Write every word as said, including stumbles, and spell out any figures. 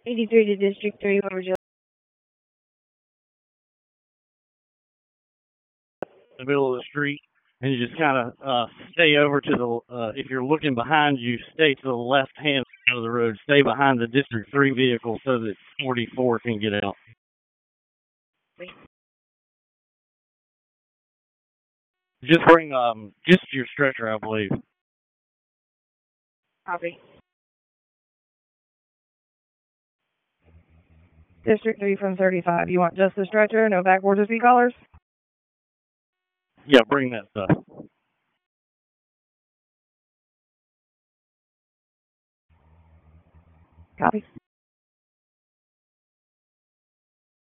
eighty-three to District three, what would you In the middle of the street, and you just kind of uh, stay over to the, uh, if you're looking behind you, stay to the left hand side of the road. Stay behind the District three vehicle so that forty-four can get out. Just bring um, just your stretcher, I believe. Copy. District three from thirty-five, you want just the stretcher, no backboards or C-collars? Yeah, bring that stuff. Copy.